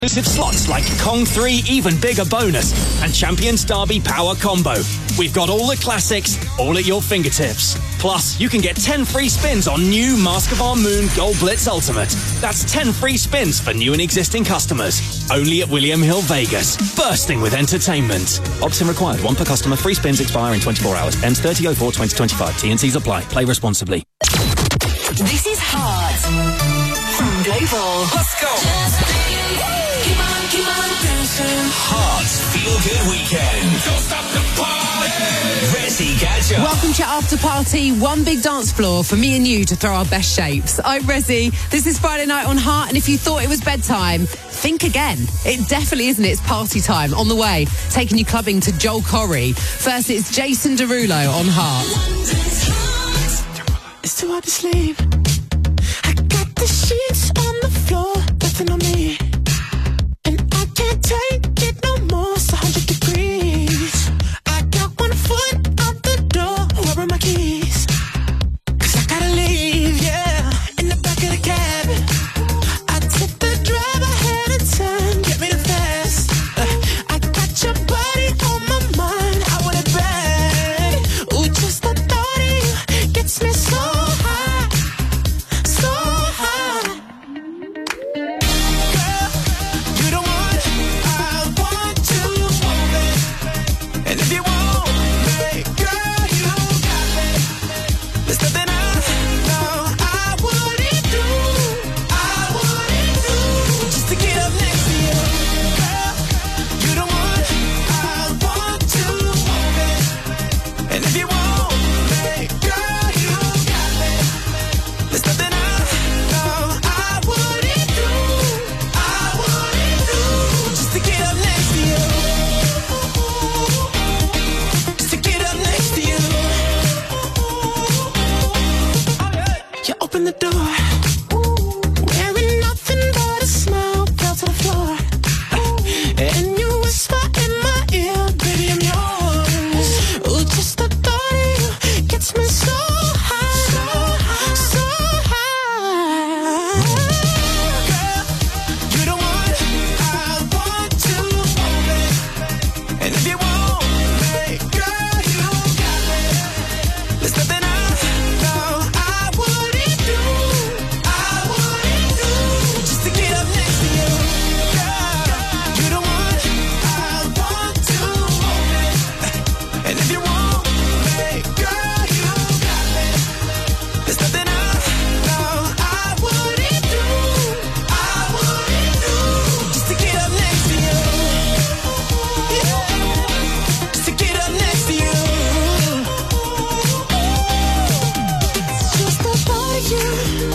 Exclusive slots like Kong 3 Even Bigger Bonus and Champions Derby Power Combo. We've got all the classics, all at your fingertips. Plus, you can get 10 free spins on new Mask of Our Moon Gold Blitz Ultimate. That's 10 free spins for new and existing customers. Only at William Hill Vegas. Bursting with entertainment. Opt-in required. One per customer. Free spins expire in 24 hours. Ends 30/04/2025. T&Cs apply. Play responsibly. This is Heart from Global. Let's go. Keep on dancing. Heart's Feel Good Weekend. Don't stop the party. Resi Gadget. Welcome to After Party, one big dance floor for me and you to throw our best shapes. I'm Resi. This is Friday night on Heart, and if you thought it was bedtime, think again. It definitely isn't. It's party time. On the way, taking you clubbing to Joel Corry. First, it's Jason Derulo on Heart. It's too hard to sleep. I got the sheets on the floor, nothing on me. Can't take it no more, it's 100 degrees. I got 1 foot out the door, where are my keys? 'Cause I gotta leave, yeah, in the back of the cab. I took the drive ahead of time, get me the fast. I got your body on my mind, I want it bad. Ooh, just the thought of you gets me so high, so high. Girl, you don't want. And if you want me, girl, you got me. There's nothing I wouldn't do, just to get up next to you. Girl, you the one I want to hold me. And if you want me, girl, you got me. There's nothing I wouldn't do, just to get up next to you. Open the door, wearing nothing but a smile, fell to the floor, and you whisper in my ear, baby, I'm yours. Ooh, just the thought of you gets me so high, so high. Girl, you the one I want to hold me. And if you want me, girl, you got me. There's nothing I wouldn't just to get up next to you. Girl, you the one I want to hold me. And if you want me, girl, you got me. There's nothing I wouldn't do, just to get up next to you. Yeah, just to get up next to you. Just the thought of you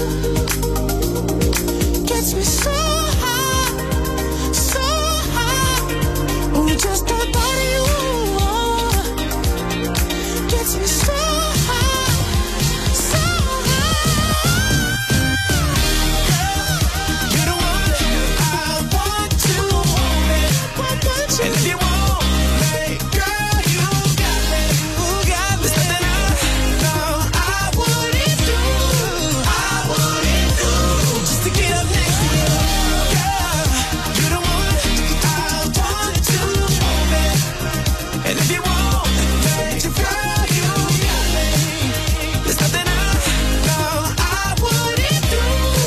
gets me so high, so high. Ooh, just the thought of you gets me so high, so high. You're the one I want to hold me. And if you want me, girl, you got me. There's nothing I wouldn't do, just to get up next to you. Girl, you're the one I want to hold me. And if you want me, girl, you got me. There's nothing I wouldn't do,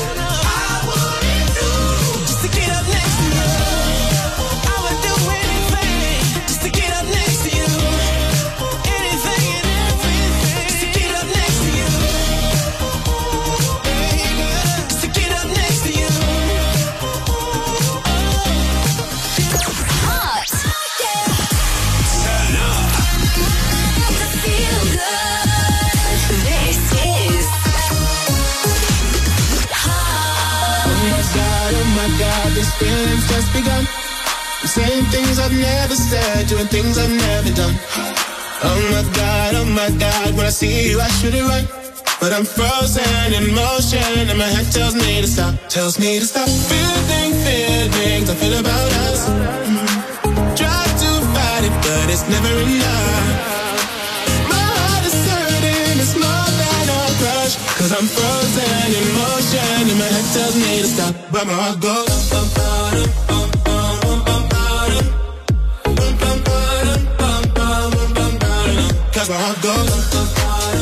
just to get up next to you. I would do anything just to get up next to you. Anything and everything just to get up next to you. Just to get up next to you. Heart. Turn up. Feel good. This is Heart. Oh my God, this feeling's just begun. I'm saying things I've never said, doing things I've never done. Oh my God, when I see you I should it right. But I'm frozen in motion and my head tells me to stop. Feeling feelings I feel about us. Try to fight it, but it's never enough. My heart is hurting, it's more than a crush. 'Cause I'm frozen in motion and my head tells me to stop. But my heart goes That's how it goes.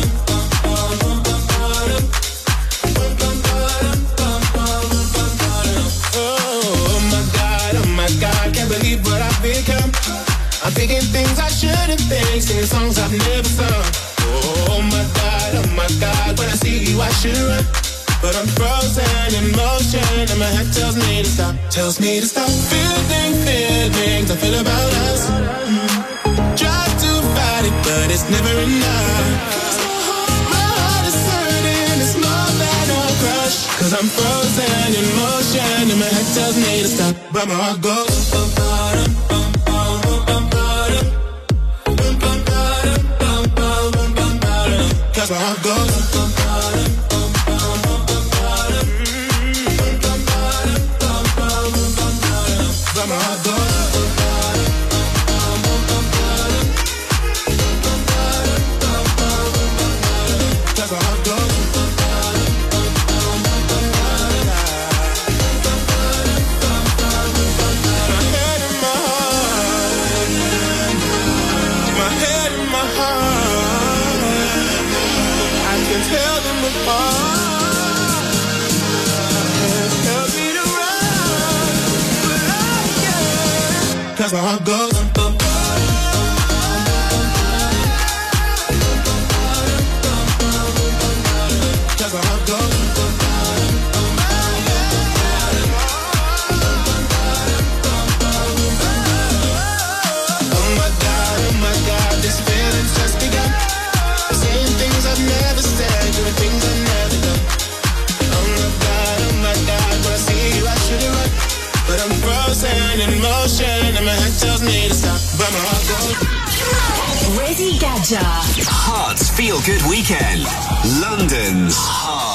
God, can't believe what I've become. I'm thinking things I shouldn't think, singing songs I've never sung. Oh my God, when I see you I should run. But I'm frozen in motion and my head tells me to stop. Tells me to stop feeling feelings I feel about us. Try to fight it, but it's never enough. My heart is hurting, it's more than a crush. Cause I'm frozen in motion and my head tells me to stop. But my heart goes cause my heart goes but my heart goes cause my heart goes. Tell them apart. Tell me to run, but I can't. Cause my heart goes. Cause my heart goes. Oh my God, this feeling's just begun. Saying things I've never said, doing things I've never done. Oh my God, when I see you I should've run. But I'm frozen in motion and my head tells me to stop. But my heart goes. Resi Gadja. Hearts Feel Good Weekend. London's Heart.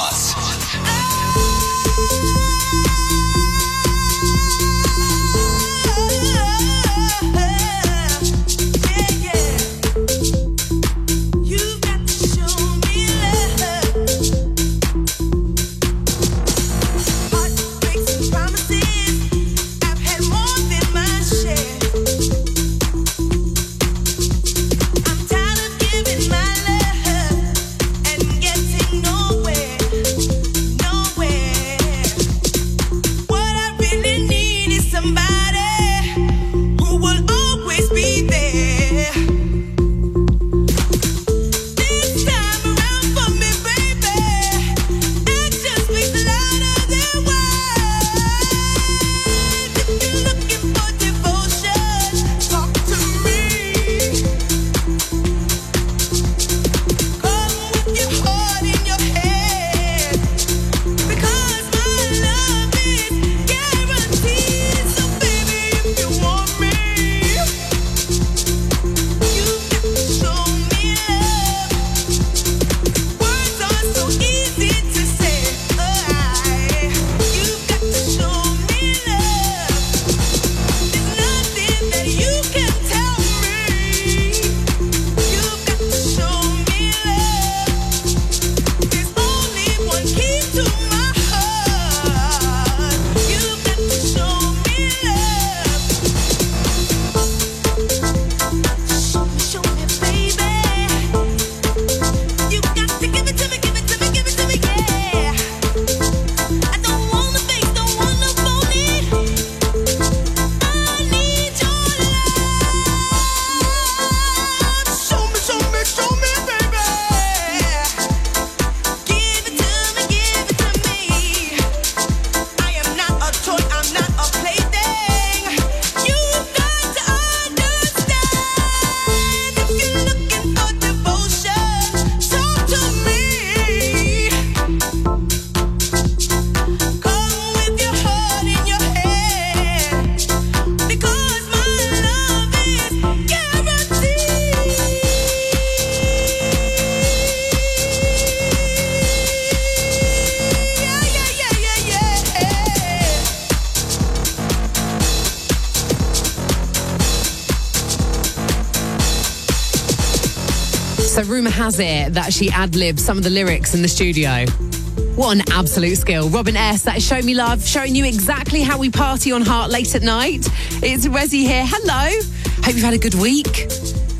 So rumour has it that she ad-libbed some of the lyrics in the studio. What an absolute skill. Robin S., that is Show Me Love, showing you exactly how we party on Heart late at night. It's Resi here. Hello. Hope you've had a good week.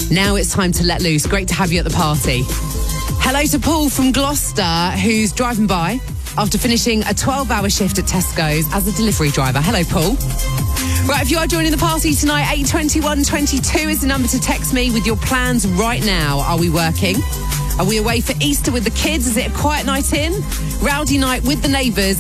Now it's time to let loose. Great to have you at the party. Hello to Paul from Gloucester, who's driving by after finishing a 12-hour shift at Tesco's as a delivery driver. Hello, Paul. Right, if you are joining the party tonight, 82122 is the number to text me with your plans right now. Are we working? Are we away for Easter with the kids? Is it a quiet night in? Rowdy night with the neighbours,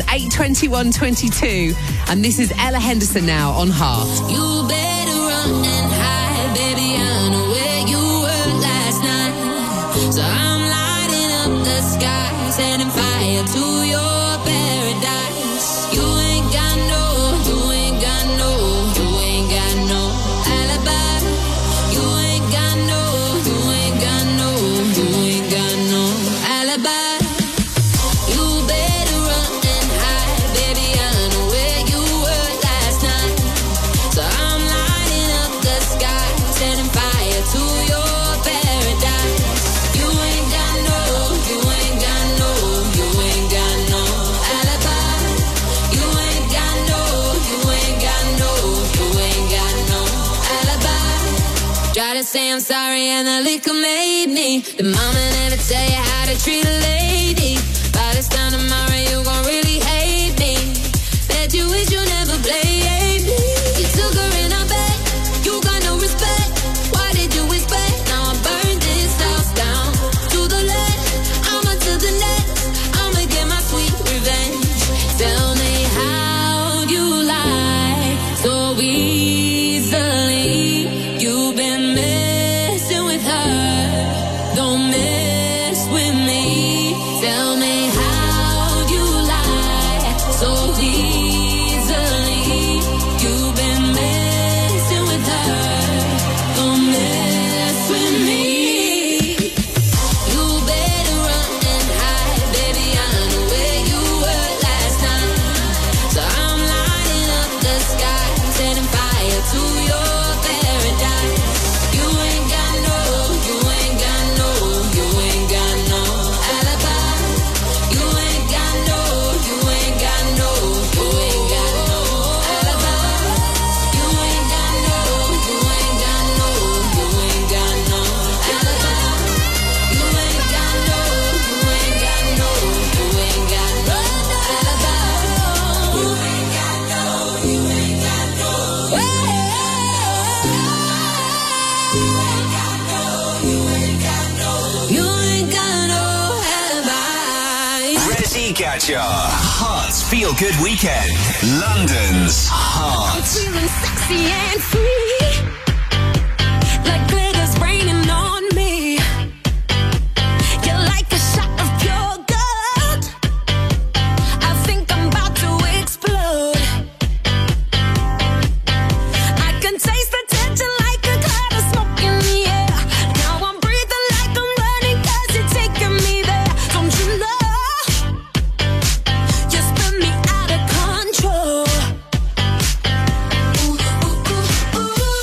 82122. And this is Ella Henderson now on Heart. You better run and hide, baby. I know where you were last night. So I'm lighting up the sky, setting fire to your paradise. You ain't got no, you ain't got no, you ain't got no alibi. You ain't got no, you ain't got no, you ain't got no alibi. You better run and hide, baby. I know where you were last night. So I'm lighting up the sky, setting fire to your paradise. You ain't got no, you ain't got no, you ain't got no alibi. You ain't got no, you ain't got no, you ain't got no alibi. Try to say I'm sorry and the liquor made me. The mama never tell you how to treat a lady. By this time tomorrow you gon' really hate me. Bet you wish you never played me. You took her in her bed, you got no respect. Why did you expect? Now I burned this house down to the left, I'ma to the next. I'ma get my sweet revenge. Tell me how you lie so easily. You've been messing with her, don't mess with me. Tell me how you lie so easily. You've been messing with her, don't mess with me. You better run and hide, baby. I know where you were last night. So I'm lighting up the sky, setting fire to your paradise. You ain't got no, you ain't got no, you ain't got no alibi. You ain't got no, you ain't got no, you ain't got no alibi. You ain't got no, you ain't got no, you ain't got no alibi. You ain't got no, you ain't got no, you ain't got no alibi. You ain't got no, you ain't got no. You ain't got no alibi. Resi Gadger. Heart's Feel Good Weekend. London's Heart. Feeling sexy and free, like glitter's raining on me. You're like a shot of pure gold. I think I'm about to explode. I can taste the tension like a cloud of smoke in the air. Now I'm breathing like I'm running 'cause you're taking me there. Don't you know? You spin me out of control. Ooh, ooh, ooh, ooh.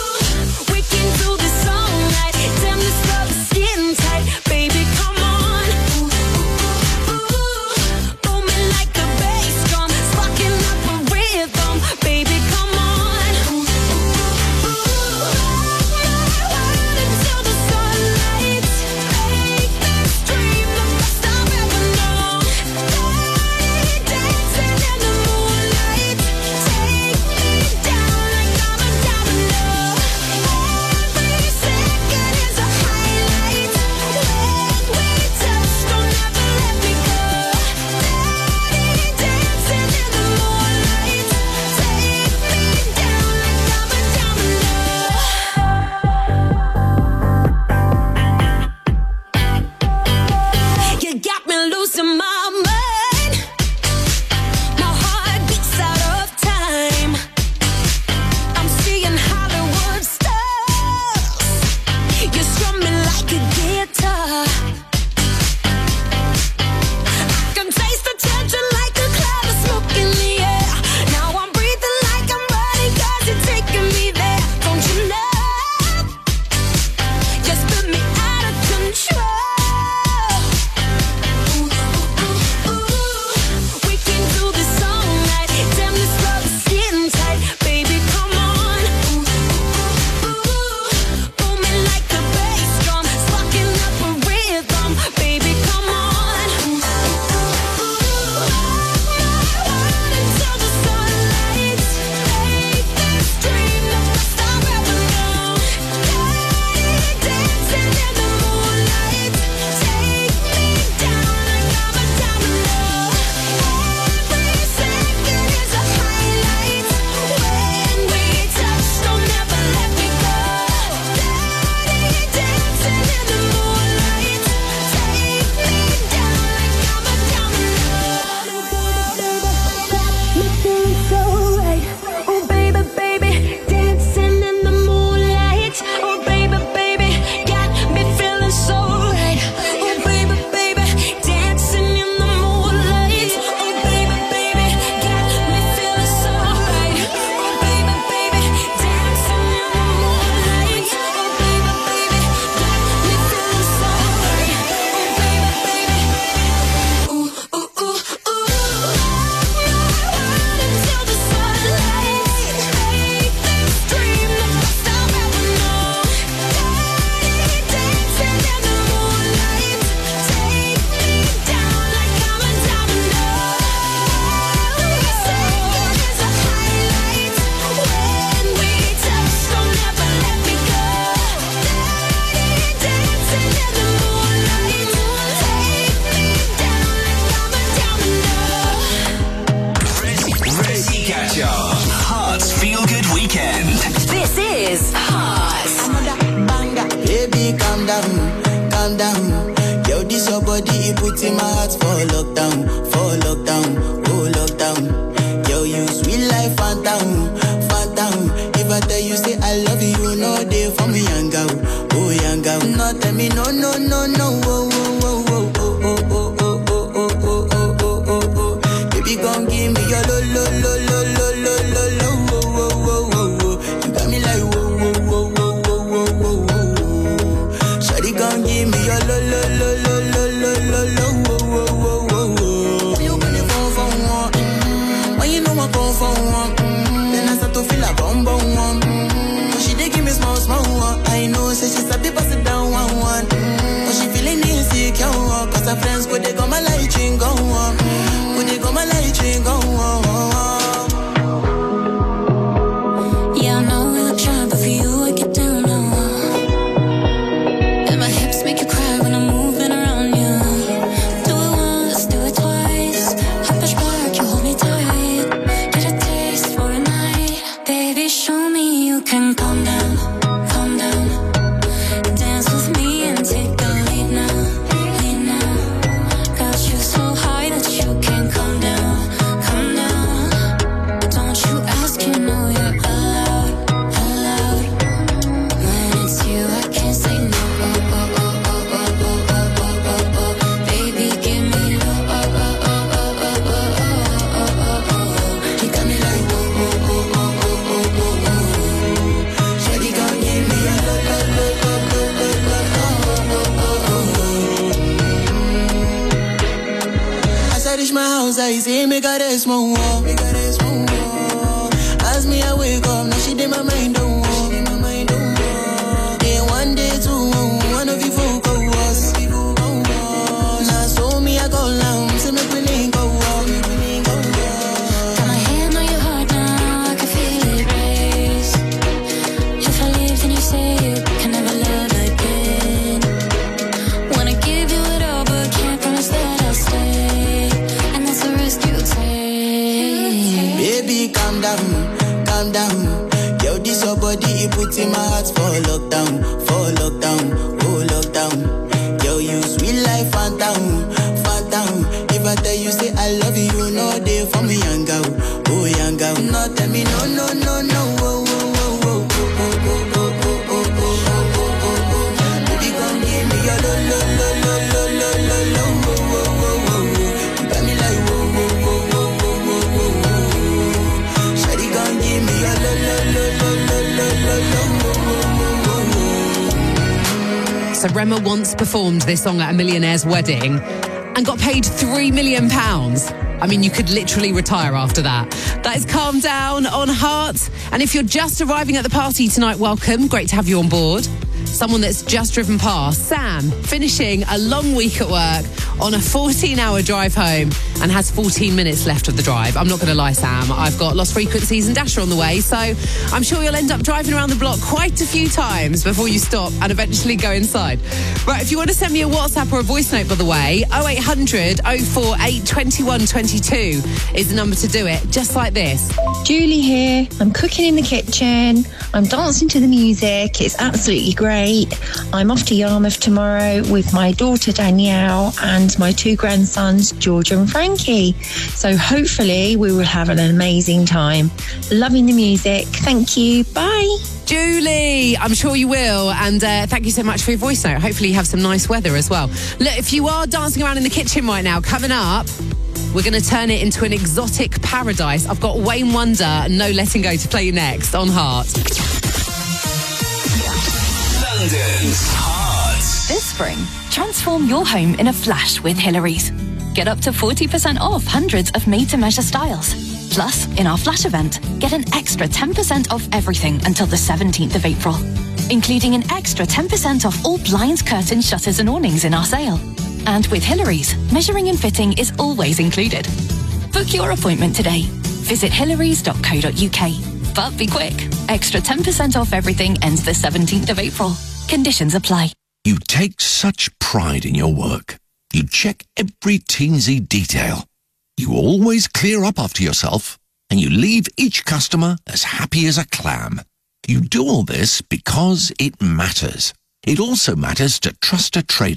put in my heart for lockdown, oh lockdown. Yo, you sweet life, phantom, phantom. If I tell you say I love you, no day for me, young girl, oh young girl. No tell me no, no, no, no, oh, oh, oh, oh, oh, oh, oh, oh, oh, oh, oh, oh, oh, oh. Baby, gon' give me your lo, lo, lo, lo, lo, lo, lo, lo, oh, oh, oh, oh, oh. You got me like whoa, whoa, whoa, whoa, whoa, whoa, whoa, whoa. Shawty gon' give me your lo, lo, lo, lo, lo, lo, lo, lo, oh, oh, oh, oh, oh. You got me phone for one, when you know I phone for one, then I start to feel a bum bum one. But she dey give me small small one. I know, say she's a bit pass it down one one. But she feeling insecure, cause her friends go they go my light ring go on, go they go my light ring go on. Yeah, I know we look shy, but for you I get down low. And my hips make you cry when I'm moving around you. Do it once, do it twice. I push back, you hold me tight. Get a taste for a night. Baby, show me you can calm down, calm down. Dance with me and take the lead now, lead now. Got you so high that you can't come down, come down. Don't you ask, you know you're allowed, allowed. When it's you, I can't say no. Oh, oh, oh, oh, oh, oh, oh, oh, oh, oh. Baby, give me low. Oh, oh, oh, oh, oh, oh, oh, oh, oh, oh. You got me like whoa, whoa, whoa, whoa, whoa, whoa, whoa. Shawty gon' give me a low, low, low, low, low, low, low, oh, oh, oh. As I reach my house, I see me got a small wall, me got a small wall. As me I wake up, now she did my mind don't walk. Day one, day two, one of you folk go was. Now so me I go long, so me willing go walk. Got my hand on your heart now, I can feel it race. If I leave, then you say you can never love again. Wanna give you it all, but can't promise that I'll stay. And that's the risk you take. Baby, calm down, calm down. Yo, this your body, it put in my heart for lockdown, oh lockdown. Yo, you sweet life, phantom, phantom. If I tell you say I love you, no day for me, young girl, oh young girl. No, tell me no, no, no, no, oh, oh, oh, oh, oh, oh, oh, oh, oh, oh, oh, oh, oh. Baby, gon' give me your lo, lo, lo, lo, lo, lo, lo, lo, oh, oh, oh, oh, oh. You got me like whoa, whoa, whoa, whoa, whoa, whoa, whoa, whoa. Shawty gon' give me your lo, lo, lo, lo, lo, lo, lo, lo, oh, oh, oh, oh, oh. So Rema once performed this song at a millionaire's wedding and got paid £3 million. I mean, you could literally retire after that. That is Calm Down on Heart. And if you're just arriving at the party tonight, welcome. Great to have you on board. Someone that's just driven past, Sam, finishing a long week at work on a 14-hour drive home and has 14 minutes left of the drive. I'm not going to lie, Sam. I've got Lost Frequencies and Dasher on the way, so I'm sure you'll end up driving around the block quite a few times before you stop and eventually go inside. Right, if you want to send me a WhatsApp or a voice note, by the way, 0800 048 2122 is the number to do it, just like this. Julie here. I'm cooking in the kitchen. I'm dancing to the music. It's absolutely great. I'm off to Yarmouth tomorrow with my daughter Danielle and my two grandsons George and Frankie. So hopefully we will have an amazing time. Loving the music. Thank you. Bye. Julie, I'm sure you will. And thank you so much for your voice note. Hopefully you have some nice weather as well. Look, if you are dancing around in the kitchen right now, coming up, we're going to turn it into an exotic paradise. I've got Wayne Wonder and No Letting Go to play you next on Heart. London's Heart. This spring, transform your home in a flash with Hillary's. Get up to 40% off hundreds of made-to-measure styles. Plus, in our flash event, get an extra 10% off everything until the 17th of April, including an extra 10% off all blinds, curtains, shutters and awnings in our sale. And with Hillary's, measuring and fitting is always included. Book your appointment today. Visit hillarys.co.uk. But be quick. Extra 10% off everything ends the 17th of April. Conditions apply. You take such pride in your work. You check every teensy detail. You always clear up after yourself, and you leave each customer as happy as a clam. You do all this because it matters. It also matters to Trust a Trader.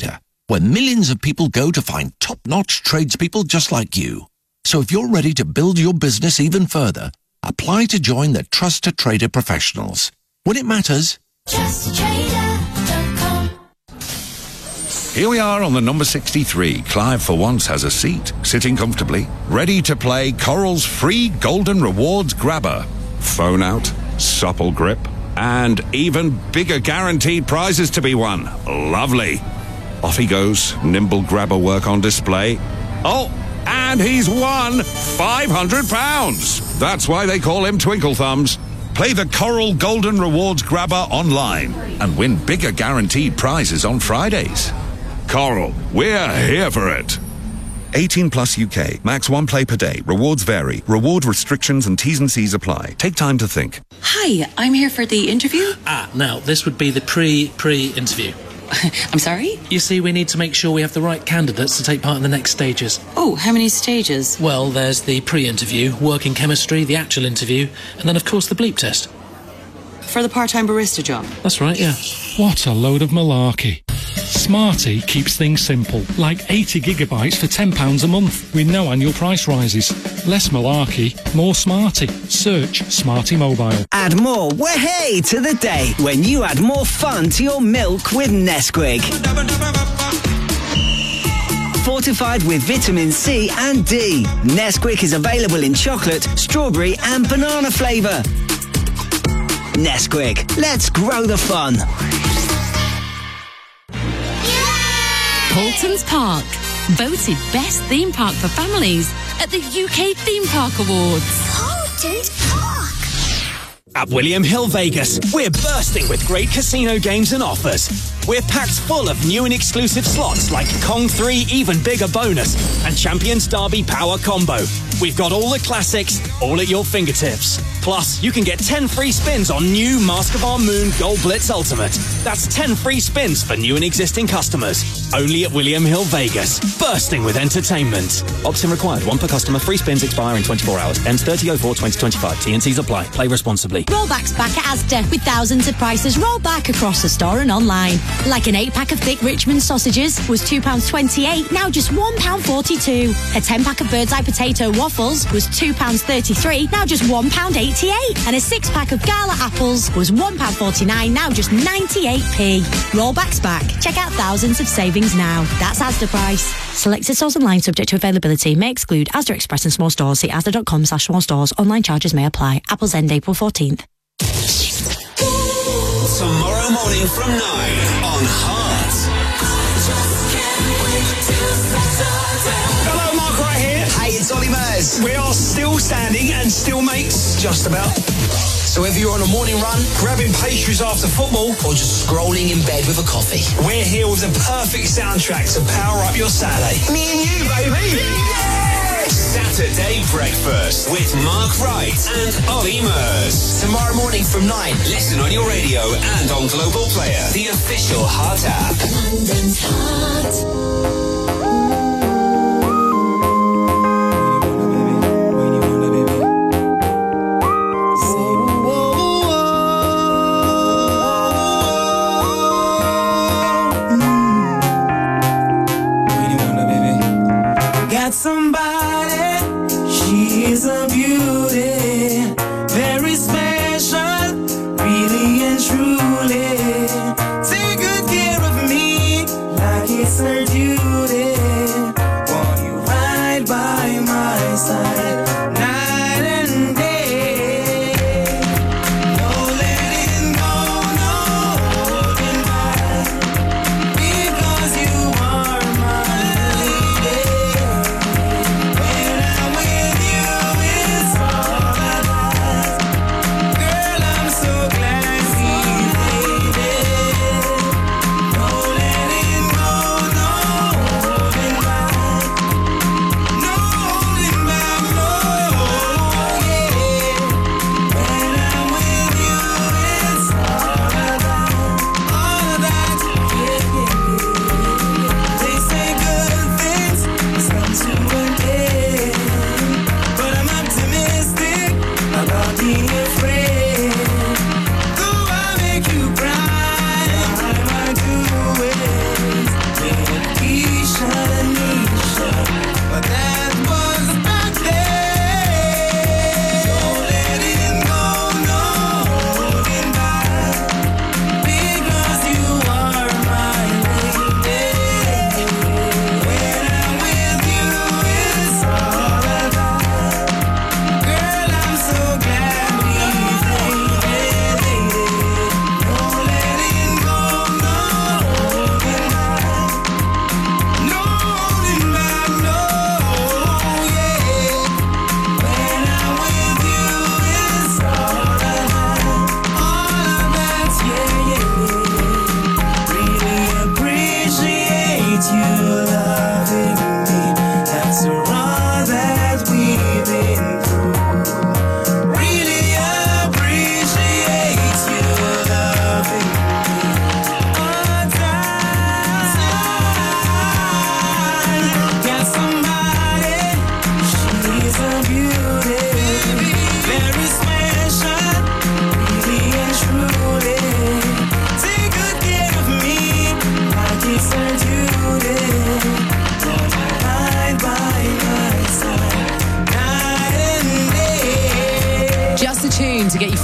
where millions of people go to find top-notch tradespeople just like you. So if you're ready to build your business even further, apply to join the Trust a Trader professionals. When it matters, TrustATrader.com. Here we are on the number 63. Clive for once has a seat, sitting comfortably, ready to play Coral's free Golden Rewards grabber. Phone out, supple grip, and even bigger guaranteed prizes to be won. Lovely. Off he goes, nimble grabber work on display. Oh, and he's won £500. That's why they call him Twinkle Thumbs. Play the Coral Golden Rewards grabber online and win bigger guaranteed prizes on Fridays. Coral, we're here for it. 18 plus UK. Max 1 play per day. Rewards vary. Reward restrictions and T's and C's apply. Take time to think. Hi, I'm here for the interview. Now, this would be the pre-interview. I'm sorry? You see, we need to make sure we have the right candidates to take part in the next stages. Oh, how many stages? Well, there's the pre-interview, working chemistry, the actual interview, and then, of course, the bleep test. For the part-time barista job? That's right, yeah. What a load of malarkey. Smarty keeps things simple, like 80 gigabytes for £10 a month, with no annual price rises. Less malarkey, more Smarty. Search Smarty Mobile. Add more way to the day when you add more fun to your milk with Nesquik. Fortified with vitamin C and D, Nesquik is available in chocolate, strawberry and banana flavour. Nesquik, let's grow the fun. Paultons Park, voted best theme park for families at the UK Theme Park Awards. Paultons Park. At William Hill Vegas, we're bursting with great casino games and offers. We're packed full of new and exclusive slots like Kong 3 Even Bigger Bonus and Champions Derby Power Combo. We've got all the classics, all at your fingertips. Plus, you can get 10 free spins on new Mask of Our Moon Gold Blitz Ultimate. That's 10 free spins for new and existing customers. Only at William Hill Vegas. Bursting with entertainment. Opt-in required. 1 per customer. Free spins expire in 24 hours. Ends 30/04/2025. T&Cs apply. Play responsibly. Rollback's back at Asda with thousands of prices rolled back across the store and online. Like an 8-pack of thick Richmond sausages was £2.28, now just £1.42. A 10-pack of Bird's Eye potato waffles was £2.33, now just £1.88. And a 6-pack of Gala apples was £1.49, now just 98p. Rollback's back. Check out thousands of savings now. That's Asda price. Selected stores online subject to availability may exclude Asda Express and small stores. See asda.com/small stores. Online charges may apply. Apples end April 14th. Tomorrow morning from 9 on Heart. Hello, Mark right here. Hey, it's Ollie Murs. We are still standing and still mates, just about. So whether you're on a morning run, grabbing pastries after football, or just scrolling in bed with a coffee, we're here with the perfect soundtrack to power up your Saturday. Me and you, baby. Yeah! Saturday Breakfast with Mark Wright and Ollie Murs. Tomorrow morning from 9. Listen on your radio and on Global Player, the official Heart app. London's Heart. Somebody, she is a beauty, very special, really and truly. Take good care of me, like it's her duty.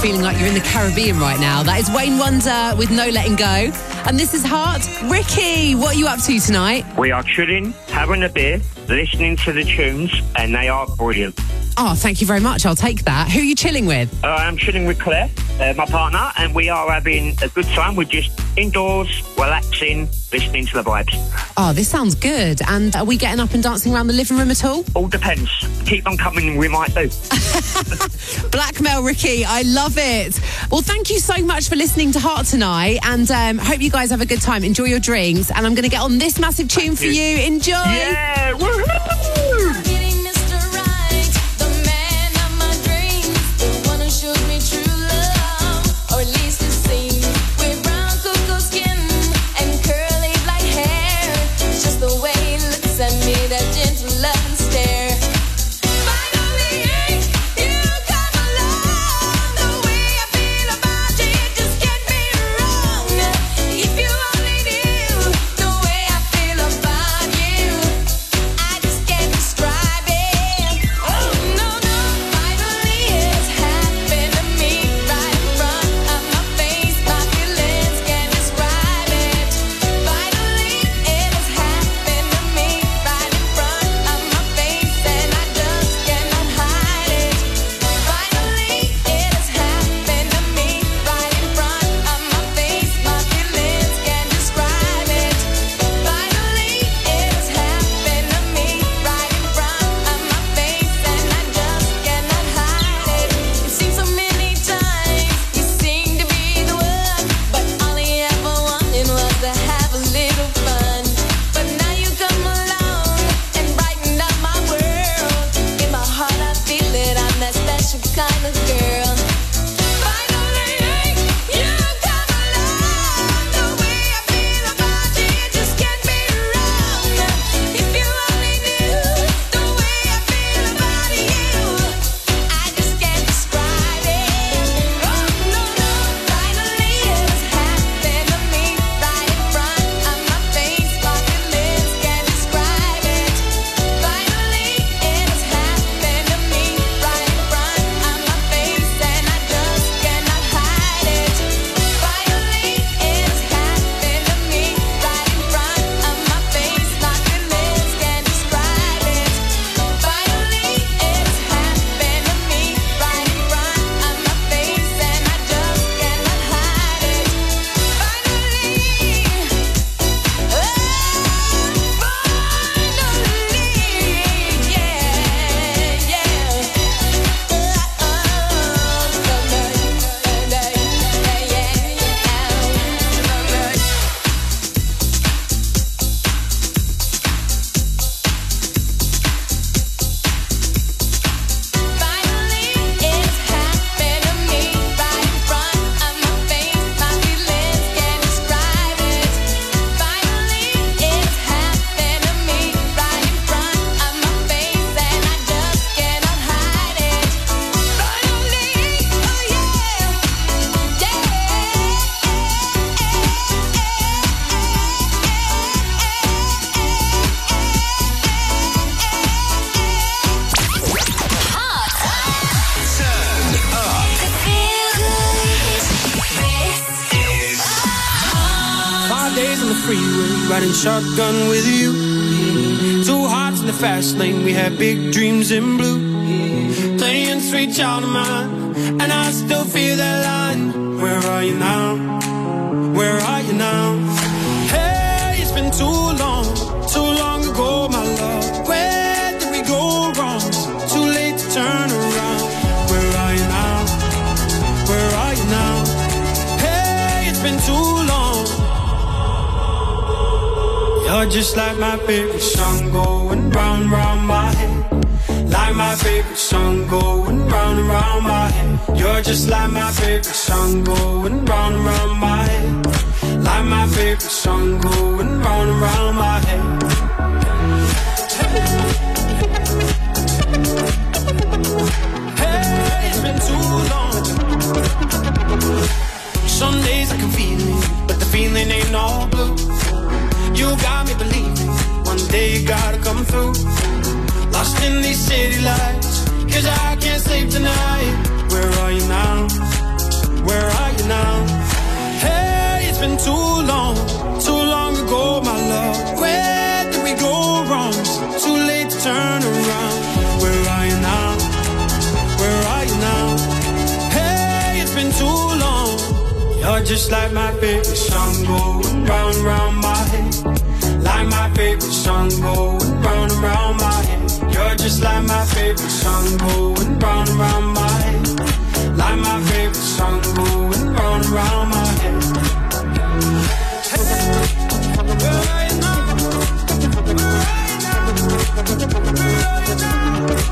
feeling like you're in the Caribbean right now. That is Wayne Wonder with No Letting Go. And this is Heart. Ricky, what are you up to tonight? We are chilling, having a beer, listening to the tunes, and they are brilliant. Oh, thank you very much. I'll take that. Who are you chilling with? I'm chilling with Claire, my partner, and we are having a good time. We're just indoors, relaxing, listening to the vibes. Oh, this sounds good. And are we getting up and dancing around the living room at all? All depends. Keep on coming, we might do. Blackmail, Ricky. I love it. Well, thank you so much for listening to Heart tonight, and hope you guys have a good time. Enjoy your drinks, and I'm going to get on this massive tune for you. Enjoy. Yeah, woohoo! Riding shotgun with you. 2 hearts in the fast lane. We had big dreams in blue. Playing sweet child of mine, and I still feel that line. Where are you now? Where are you now? Hey, it's been too long ago, my love. Where did we go wrong? Too late to turn around. Where are you now? Where are you now? Hey, it's been too long. You're just like my favorite song going round, round my head. Like my favorite song going round and round my head. You're just like my favorite song going round and round my head. Like my favorite song going round and round my head. Hey, it's been too long. Some days I can feel it, but the feeling ain't all blue. You got me believing one day you gotta come through. Lost in these city lights, 'cause I can't sleep tonight. Where are you now? Where are you now? Hey, it's been too long ago, my love. Where did we go wrong? Too late to turn around. Where are you now? Where are you now? Hey, it's been too long. You're just like my favorite song going round and round my head. Like my favorite song going round and round my head. You're just like my favorite song going round and round my head. Like my favorite song going round and round my head. Where are you now? Where are you now? Where are you now?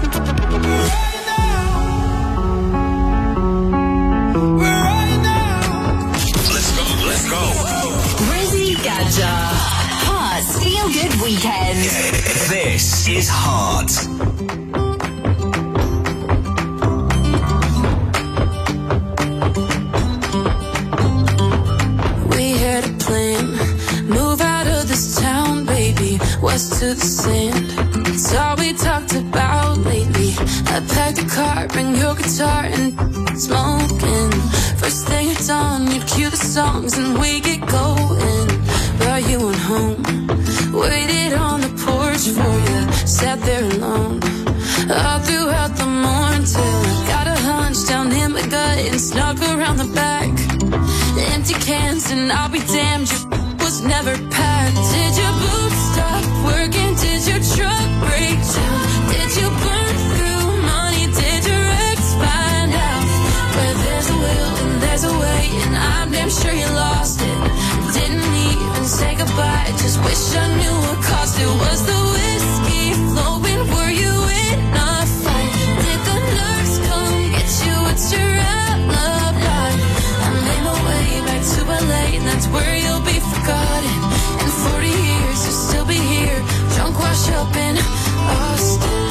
Where are you now? Let's go. Rizzy Gadja. Heart's Feel Good Weekend. This is Heart. We had a plan. Move out of this town, baby. West to the sand. It's all we talked about lately. I packed a car, bring your guitar and smoking. First thing at dawn, you'd cue the songs and we get going. Brought you on home. Waited on the porch for you. Sat there alone. All throughout the morning till I got a hunch down in my gut and snuck around the back. Empty cans and I'll be damned, your was never packed. Did your boots stop working? Did your truck break down? Did you burn through money? Did your ex find out? Where there's a will and there's a way, and I'm damn sure you lost it. Didn't even say goodbye, just wish I knew what caused it. Was the whiskey flowing? Were you in a fight? Did the nurse come get you? What's your alibi? I made my way back to LA, and that's where you'll be forgotten. In 40 years, you'll still be here, drunk, washed up in Austin.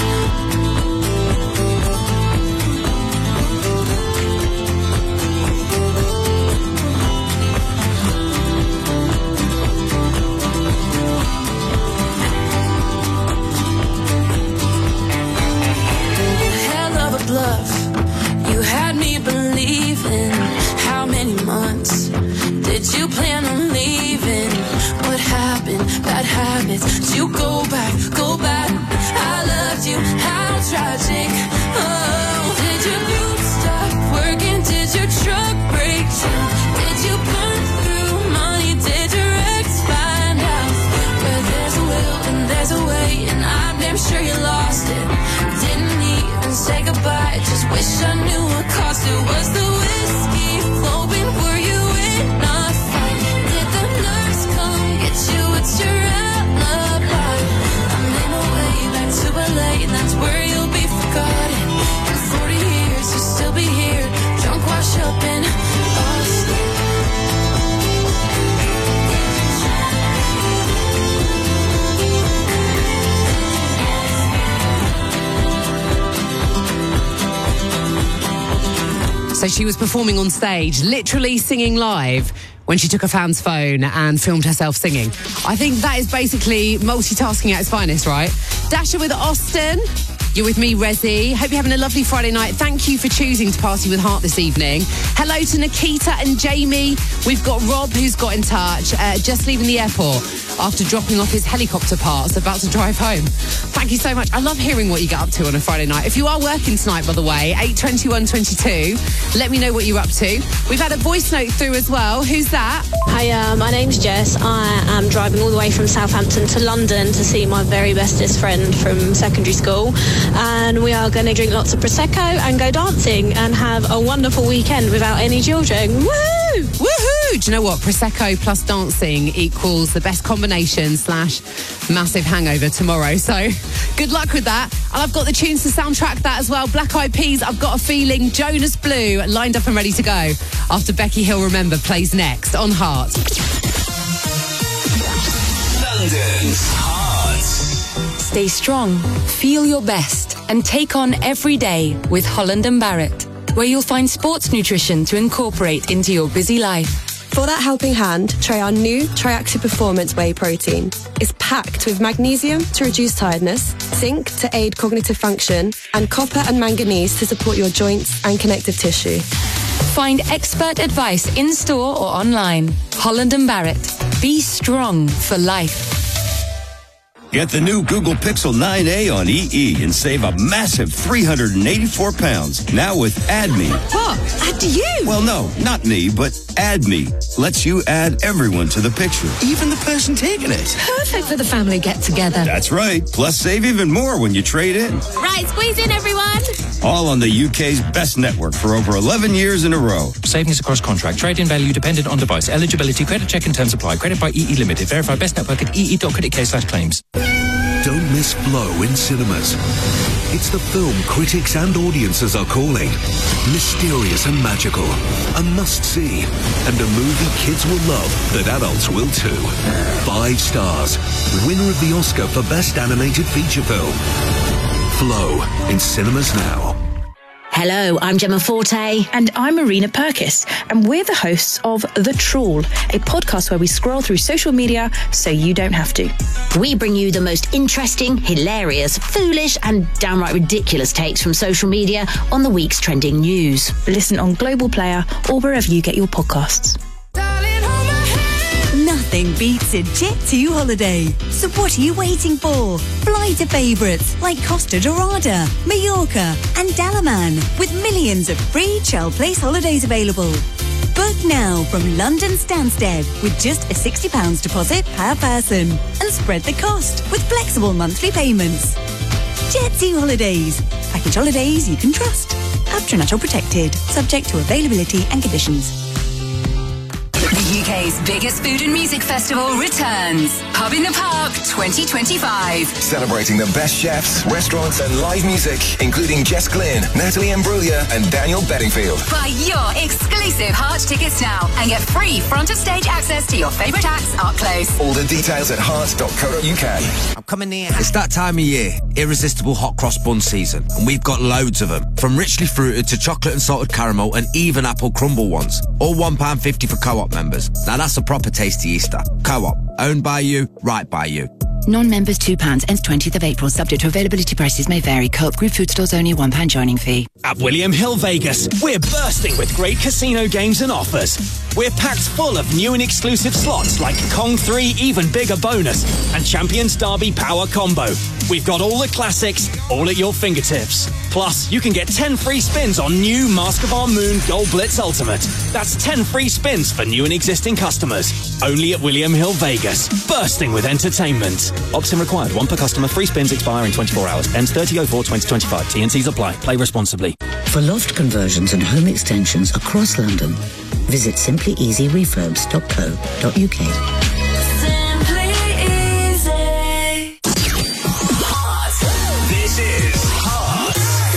Hell of a bluff, you had me believing. How many months did you plan on leaving? What happened? Bad habits. Did you go back? I loved you. How tragic. Oh, did your boots stop working? Did your truck break down? Did you burn through money? Did your ex find out? Where there's a will and there's a way, and I'm damn sure you lost it. Didn't even say goodbye, just wish I knew what caused it. Was the whiskey flowing? Were you in a fight? Did the nurse come get you? What's your alibi? I made my way back to LA, and that's where you'll be forgotten. In 40 years, you'll still be here, drunk, washed up in Austin. So she was performing on stage, literally singing live, when she took a fan's phone and filmed herself singing. I think that is basically multitasking at its finest, right? Dasher with Austin. You're with me, Rezi. Hope you're having a lovely Friday night. Thank you for choosing to party with Heart this evening. Hello to Nikita and Jamie. We've got Rob, who's got in touch, just leaving the airport after dropping off his helicopter parts, about to drive home. Thank you so much. I love hearing what you get up to on a Friday night. If you are working tonight, by the way, 8:21:22, let me know what you're up to. We've had a voice note through as well. Who's that? Hi, my name's Jess. I am driving all the way from Southampton to London to see my very bestest friend from secondary school. And we are going to drink lots of Prosecco and go dancing and have a wonderful weekend without any children. Woohoo! Woohoo! Do you know what? Prosecco plus dancing equals the best combination / massive hangover tomorrow. So good luck with that. And I've got the tunes to soundtrack that as well. Black Eyed Peas, I've Got a Feeling. Jonas Blue, lined up and ready to go after Becky Hill Remember plays next on Heart. London's Heart. Stay strong, feel your best, and take on every day with Holland & Barrett, where you'll find sports nutrition to incorporate into your busy life. For that helping hand, try our new Triactive Performance Whey Protein. It's packed with magnesium to reduce tiredness, zinc to aid cognitive function, and copper and manganese to support your joints and connective tissue. Find expert advice in store or online. Holland & Barrett. Be strong for life. Get the new Google Pixel 9a on EE and save a massive £384. Now with Add Me. What? Add you? Well, no, not me, but Add Me. Lets you add everyone to the picture, even the person taking it. Perfect for the family get-together. That's right. Plus, save even more when you trade in. Right, squeeze in, everyone. All on the UK's best network for over 11 years in a row. Savings across contract. Trade-in value dependent on device. Eligibility. Credit check and terms apply. Credit by EE Limited. Verify best network at ee.co.uk/claims. Don't miss Flow in cinemas. It's the film critics and audiences are calling mysterious and magical, a must-see, and a movie kids will love that adults will too. 5 stars, winner of the Oscar for Best Animated Feature Film. Flow in cinemas now. Hello, I'm Gemma Forte. And I'm Marina Purkis. And we're the hosts of The Trawl, a podcast where we scroll through social media so you don't have to. We bring you the most interesting, hilarious, foolish, and downright ridiculous takes from social media on the week's trending news. Listen on Global Player or wherever you get your podcasts. Nothing beats a Jet2 holiday. So what are you waiting for? Fly to favourites like Costa Dorada, Mallorca and Dalaman with millions of free Child Place holidays available. Book now from London Stansted with just a £60 deposit per person and spread the cost with flexible monthly payments. Jet2 Holidays. Package holidays you can trust. Up-to-natural protected. Subject to availability and conditions. The UK's biggest food and music festival returns. Pub in the Park 2025. Celebrating the best chefs, restaurants and live music, including Jess Glynn, Natalie Imbruglia and Daniel Bedingfield. Buy your exclusive Heart tickets now and get free front of stage access to your favourite acts up close. All the details at heart.co.uk. I'm coming in. It's that time of year, irresistible hot cross bun season, and we've got loads of them. From richly fruited to chocolate and salted caramel and even apple crumble ones. All £1.50 for Co-op members. Now that's a proper tasty Easter. Co-op, owned by you, right by you. Non-members £2, ends 20th of April, subject to availability, prices may vary. Co-op group food stores only, £1 joining fee. At William Hill Vegas, we're bursting with great casino games and offers. We're packed full of new and exclusive slots like Kong 3 Even Bigger Bonus and Champions Derby Power Combo. We've got all the classics, all at your fingertips. Plus, you can get 10 free spins on new Mask of Our Moon Gold Blitz Ultimate. That's 10 free spins for new and existing customers. Only at William Hill Vegas, bursting with entertainment. Opt-in required. 1 per customer. Free spins expire in 24 hours. Ends 30/04/2025. T&Cs apply. Play responsibly. For loft conversions and home extensions across London, visit simplyeasyrefurbs.co.uk. Simply Easy. Hot. This is Hot.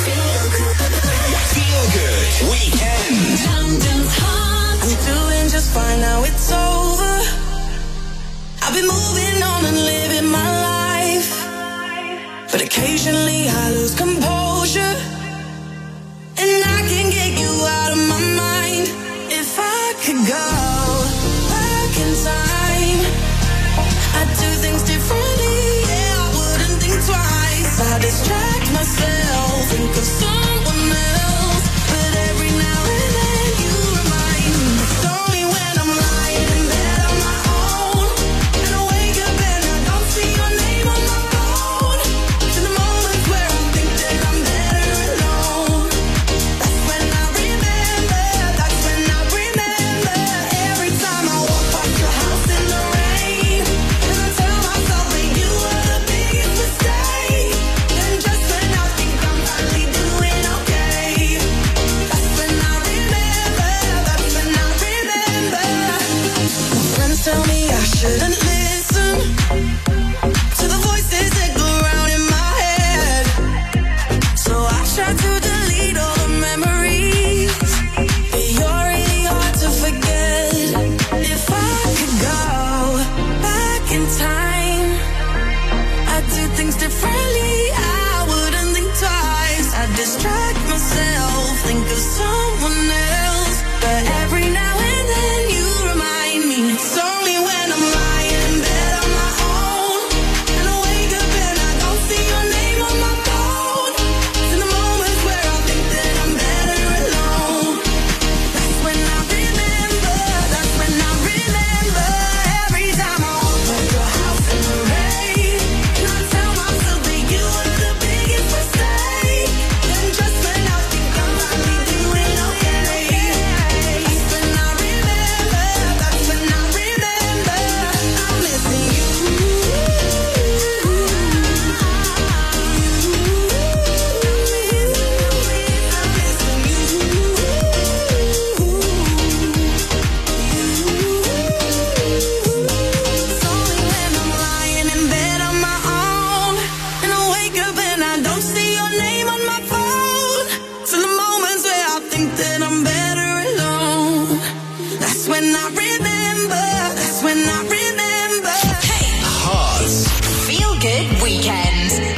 Feel good. Weekend. London's hot. I'm doing just fine now, it's over. I've been moving on and living my life, but occasionally I lose composure, and I can get you out of my mind. If I could go back in time, I'd do things differently. Yeah, I wouldn't think twice. I distract myself, think of someone else, but every now and then you remind me. It's only when I'm lying in bed on my own, and I wake up and I don't see your name on my phone. To the moments where I think that I'm better alone. That's when I remember. That's when I remember. Every time I walk past your house in the rain, and I tell myself that you were the biggest mistake. And just when I think I'm finally doing okay, that's when I remember. That's when I remember. My friends tell me I shouldn't listen to the voices that go round in my head, so I try to delete all the memories, but you're really hard to forget. If I could go back in time, I'd do things differently. I wouldn't think twice. I'd distract myself, think of someone else, but every now and then you remind me. It's only when I'm lying remember. That's when I remember. Hearts. Feel Good Weekend.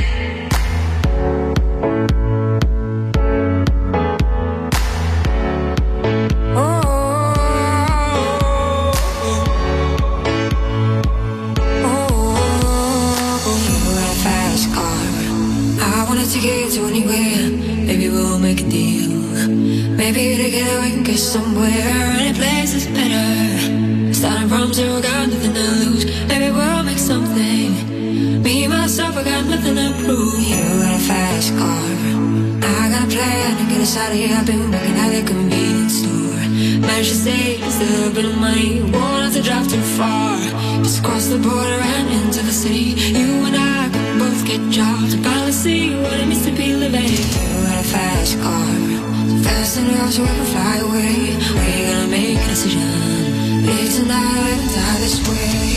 To anywhere, maybe we'll make a deal. Maybe together we can get somewhere. Any place is better. Starting from zero, got nothing to lose. Maybe we'll make something. Me, myself, I got nothing to prove. You got a fast car, I got a plan to get us out of here. I've been working at the convenience store. Managed to save just a little bit of money. Won't have to drive too far. Just cross the border and into the city. You and I can both get jobs and finally see what it means to be living. You got a fast car, so fast enough so we can fly away. We're gonna make a decision. Live tonight or live and die this way.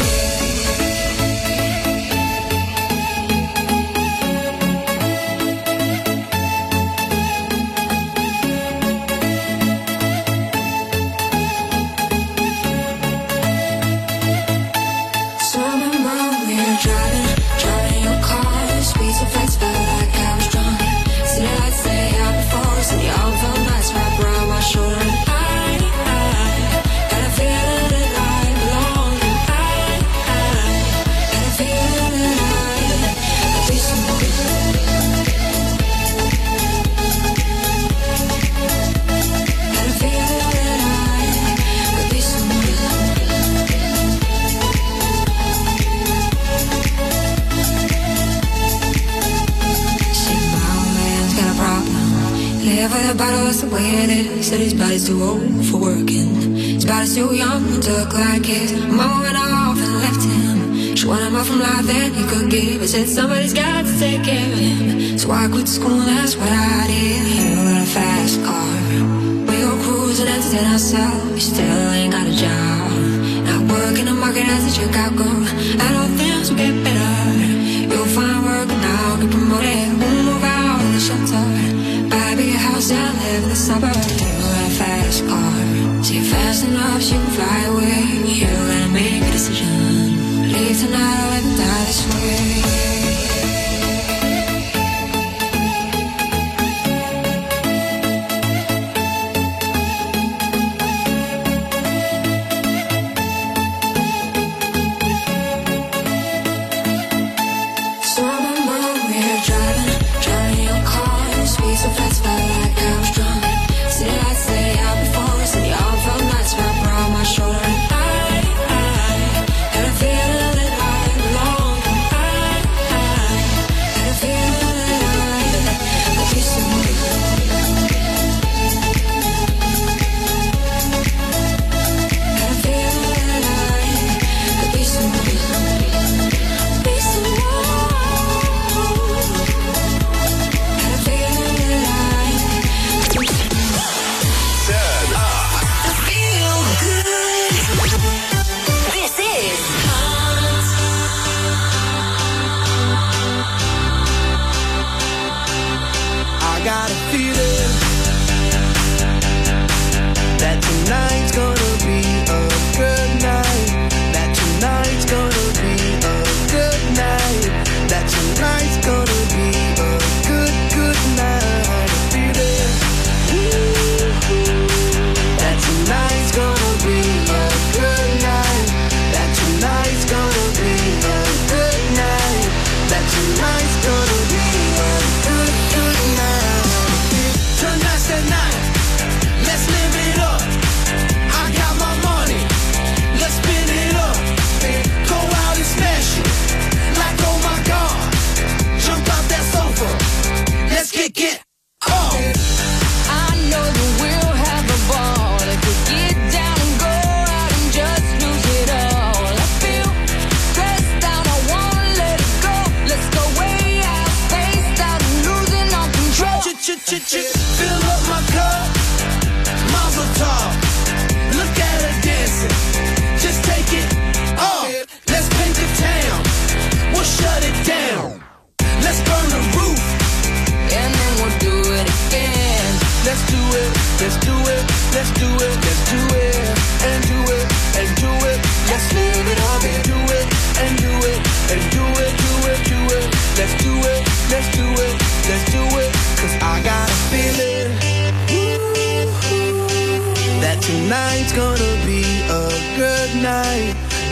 That's the way it is. Said his body's too old for working. His body's too young to look like his. Mama went off and left him. She wanted more from life than he could give. I said somebody's got to take care of him. So I quit school and that's what I did. You got a fast car, we go cruising and entertain ourselves. You still ain't got a job. Not working the market as a Chicago. I know things will get better. You'll find work and I'll get promoted. We'll move out of the shelter. Buy a bigger house and live in the suburbs. You got a fast car, so you're fast enough so you can fly away. You gotta make a decision. Leave tonight or live and die this way.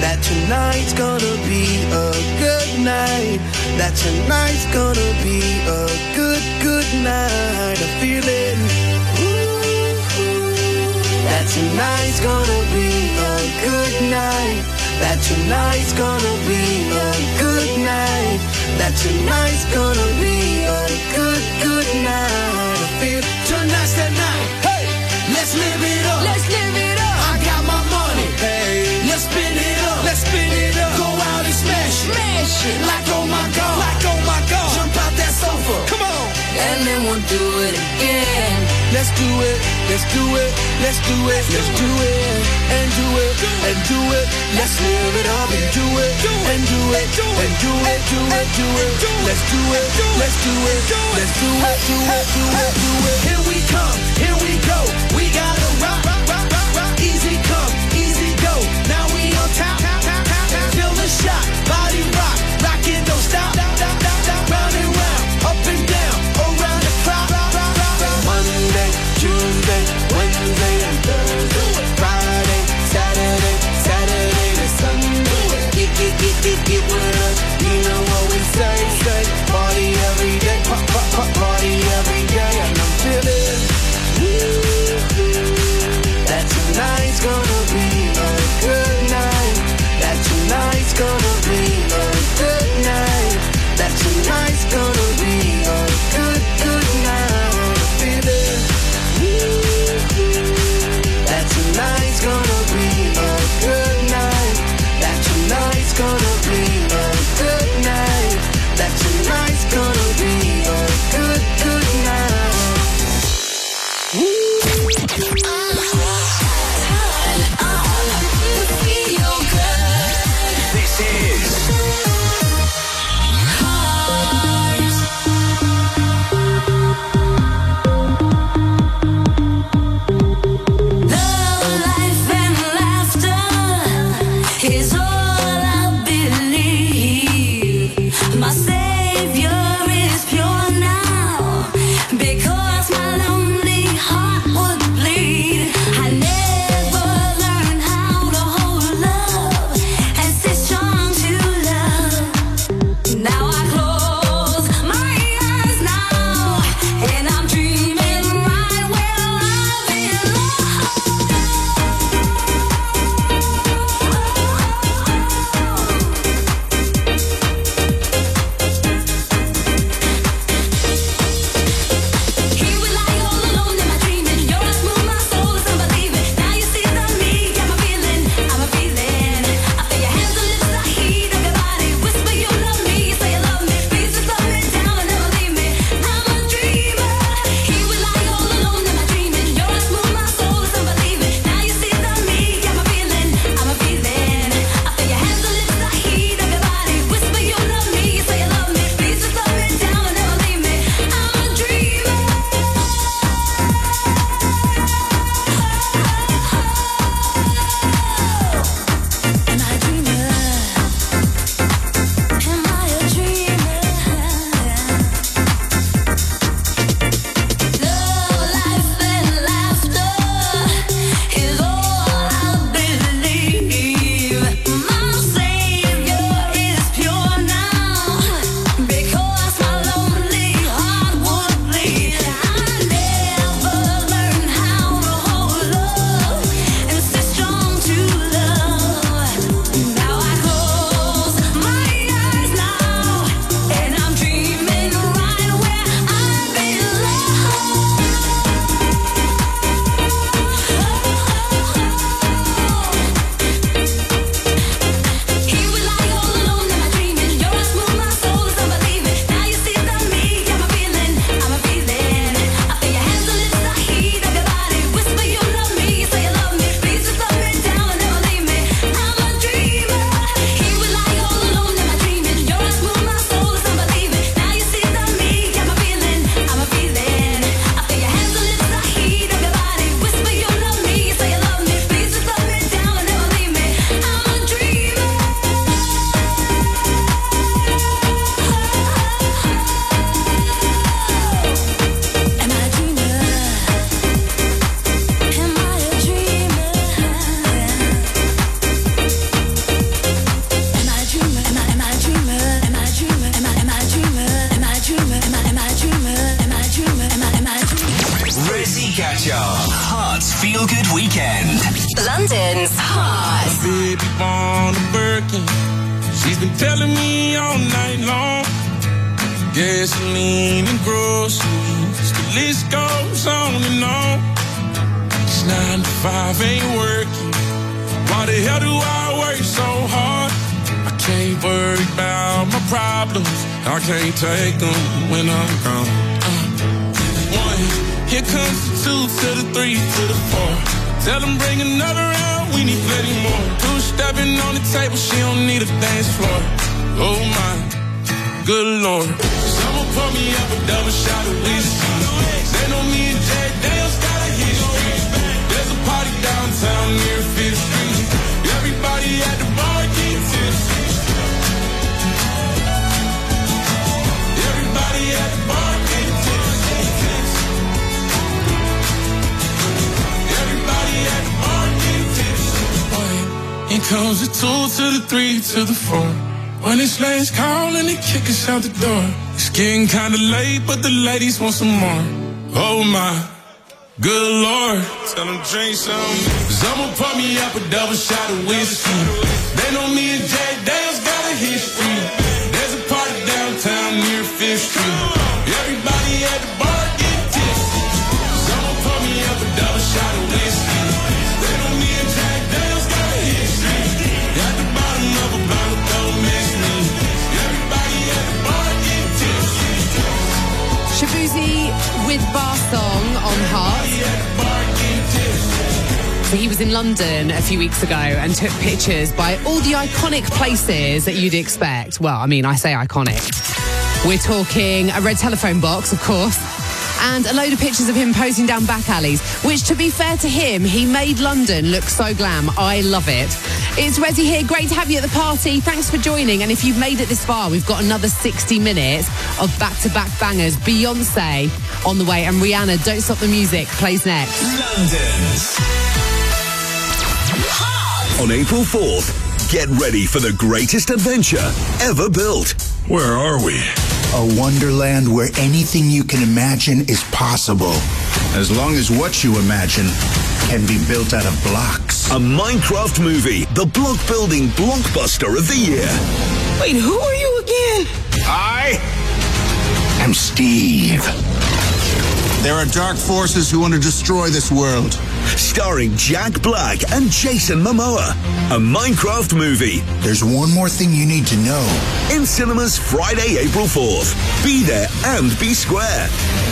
that tonight's gonna be a good night, that tonight's gonna be a good, good night. I feel it. That tonight's gonna be a good night, that tonight's gonna be a good night, that tonight's gonna be a good, good night. I feel tonight's the night. Hey, let's live it up. Let's live it up. I got my money. Hey, let's spin it up. Let's spin it up. Go out and smash it. Smash it. Like oh my God. Like oh my God. Jump out that sofa. Come on. And then we'll do it again. Let's do it. Let's do it. Let's do it. Let's do it. And do it. And do it. Let's live it up and do it. And do it. And do it. Do it. Do it. Let's do it. Let's do it. Let's do it. Do it. Do it. Do it. Here we come. Here we go. We gotta rock. Rock. Rock. Rock. Rock. Easy come. Easy go. Now we on top. Feel the shot. Body rock. Rockin', don't stop. Round and round. Up and down. Around the clock. Monday, Tuesday, Wednesday, and Thursday. Friday, Saturday, Saturday to Sunday. Get with us. You know what we say. Party every day. Party every day. And I'm feeling that tonight's gonna be a good night. That tonight's gonna be a good night. That tonight's gonna be a good, good night. I feel it. That tonight's gonna be a good night. That tonight's gonna be a good night. That tonight's gonna be a good, baby born a Birkin. She's been telling me all night long. Gasoline and groceries, the list goes on and on. It's 9 to 5, ain't working. Why the hell do I work so hard? I can't worry about my problems. I can't take them when I'm gone. 1, here comes the 2 to the 3 to the 4. Tell them bring another round, we need plenty more. 2 stepping on the table, she don't need a dance floor. Oh my, good Lord. Someone pour me up a double shot of whiskey. They know me and Jack Daniels got a history. There's a party downtown near 5th Street. Everybody at the bar get tipsy. Everybody at the bar get tipsy. Everybody at the bar get tipsy. Here comes the 2 to the 3 to the 4. When it's last call and they kick us out the door. It's getting kinda late, but the ladies want some more. Oh my, good Lord. Tell them drink some. Someone pour me up a double shot of whiskey. They know me and Jack Daniels got a history. There's a party downtown near 5th Street. Everybody at the bar get tipsy. Someone pour me up a double shot of whiskey. They know me and Jack Daniels got a history. At the bottom of a bottle, don't miss me. Everybody at the bar get tipsy. Shabuzi with Bar Song on Heart. So he was in London a few weeks ago and took pictures by all the iconic places that you'd expect. Well, I mean, I say iconic. We're talking a red telephone box, of course, and a load of pictures of him posing down back alleys, which, to be fair to him, he made London look so glam. I love it. It's Rezi here. Great to have you at the party. Thanks for joining. And if you've made it this far, we've got another 60 minutes of back-to-back bangers. Beyonce on the way, and Rihanna, Don't Stop the Music, plays next. London's On April 4th, get ready for the greatest adventure ever built. Where are we? A wonderland where anything you can imagine is possible. As long as what you imagine can be built out of blocks. A Minecraft movie, the block-building blockbuster of the year. Wait, who are you again? I am Steve. There are dark forces who want to destroy this world. Starring Jack Black and Jason Momoa. A Minecraft movie. There's one more thing you need to know. In cinemas Friday, April 4th. Be there and be square.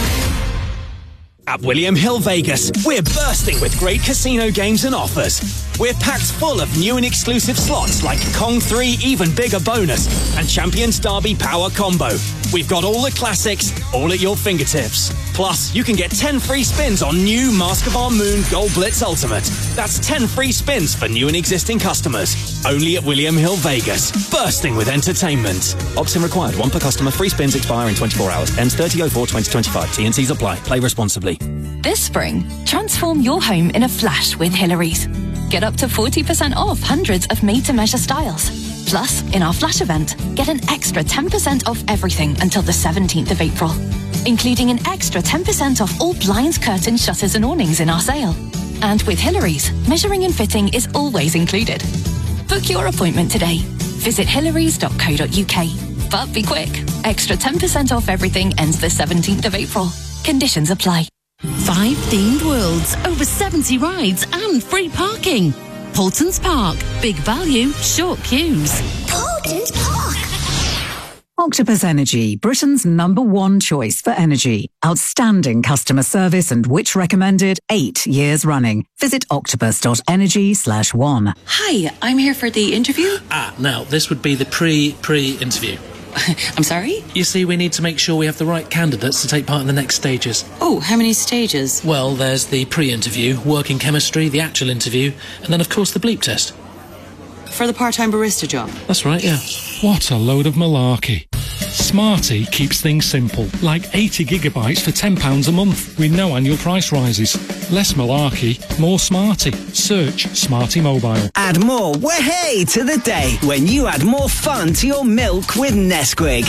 At William Hill Vegas, we're bursting with great casino games and offers. We're packed full of new and exclusive slots like Kong 3 Even Bigger Bonus and Champions Derby Power Combo. We've got all the classics, all at your fingertips. Plus, you can get 10 free spins on new Mask of Our Moon Gold Blitz Ultimate. That's 10 free spins for new and existing customers. Only at William Hill Vegas. Bursting with entertainment. Opt-in required. 1 per customer. Free spins expire in 24 hours. Ends 30/04/2025. T&Cs apply. Play responsibly. This spring, transform your home in a flash with Hillary's. Get up to 40% off hundreds of made-to-measure styles. Plus, in our flash event, get an extra 10% off everything until the 17th of April, including an extra 10% off all blinds, curtains, shutters and awnings in our sale. And with Hillary's, measuring and fitting is always included. Book your appointment today. Visit hillarys.co.uk. But be quick. Extra 10% off everything ends the 17th of April. Conditions apply. 5 themed worlds, over 70 rides and free parking. Paultons Park. Big value, short queues. Paultons Park. Octopus Energy, Britain's #1 choice for energy. Outstanding customer service and which recommended 8 years running. Visit octopus.energy/1. Hi, I'm here for the interview. Now, this would be the pre-interview. I'm sorry? You see, we need to make sure we have the right candidates to take part in the next stages. Oh, how many stages? Well, there's the pre-interview, working chemistry, the actual interview, and then, of course, the bleep test. For the part-time barista job? That's right, yeah. What a load of malarkey. Smarty keeps things simple, like 80 gigabytes for £10 a month, with no annual price rises. Less malarkey, more Smarty. Search Smarty Mobile. Add more way to the day when you add more fun to your milk with Nesquik.